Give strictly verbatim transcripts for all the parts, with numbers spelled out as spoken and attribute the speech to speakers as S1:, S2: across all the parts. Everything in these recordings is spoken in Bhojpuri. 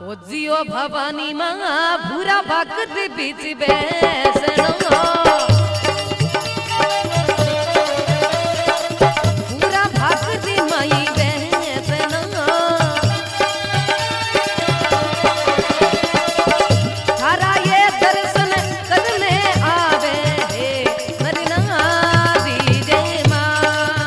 S1: ओ जियो भवानी माँ भूरा भक्त बीच बैसनो भूरा भक्त माई बैसनो थारा ये दर्शन करने आवे हे मरना दीजे माँ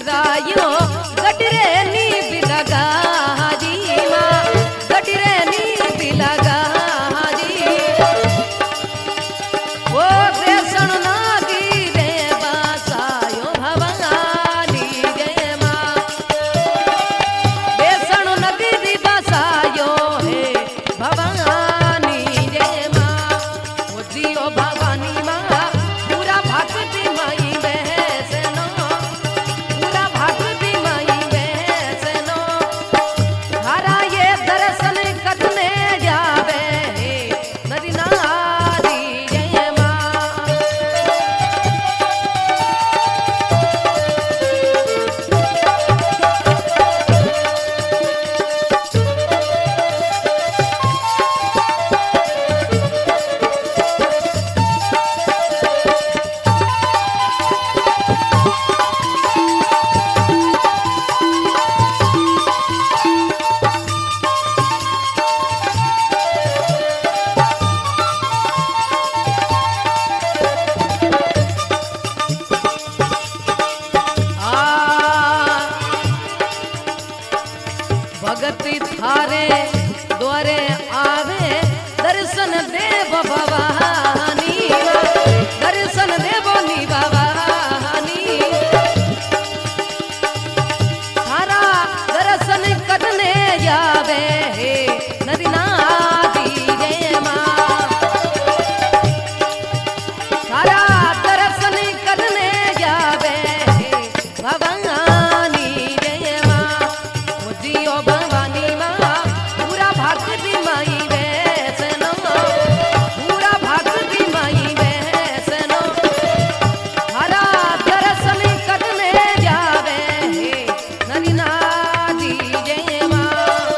S1: बिसरायो गडरे नी बिलगा जी माँ गडरे नी बिलगा जी ओ देसन नागी रे बासायो भवानी जय माँ देसन नगरी बासायो हे भवानी जय माँ ओ जियो भवानी माँ पूरा भक्ति माई बैसनो पूरा भक्ति माई बैसनो हरा ये दर्शन कदने जावे नदी नारी जय माँ भगति थारे द्वारे आवे दर्शन देव भवानी दर्शन देवो नी भवानी थारा दर्शन करने जावे नदी नादी जय माँ थारा दर्शन करने जावे भवानी जय माँ ओ जियो भवानी माँ पूरा भक्ति माई वैसनो पूरा भक्ति माई वैसनो हरा दर्शन करने जावे नदी नादी जय माँ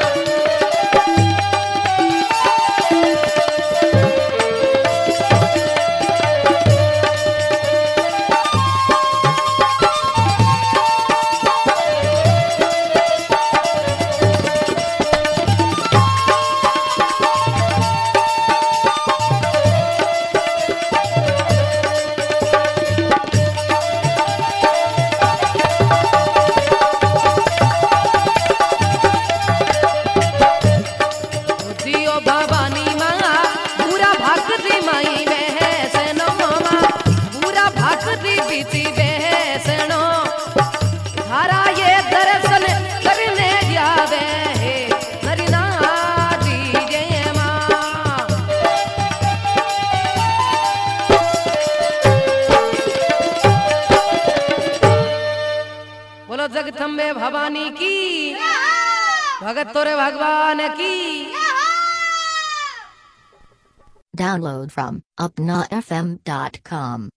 S1: जियो भवानी माँ पूरा भक्ति माई वैसनो माँ पूरा भक्ति बीती वैसनो हरा ये दर्शन करने जावे नरी नादी जय माँ बोलो जगदम्बे भवानी की भगत तोरे भगवान की
S2: Download from upna f m dot com.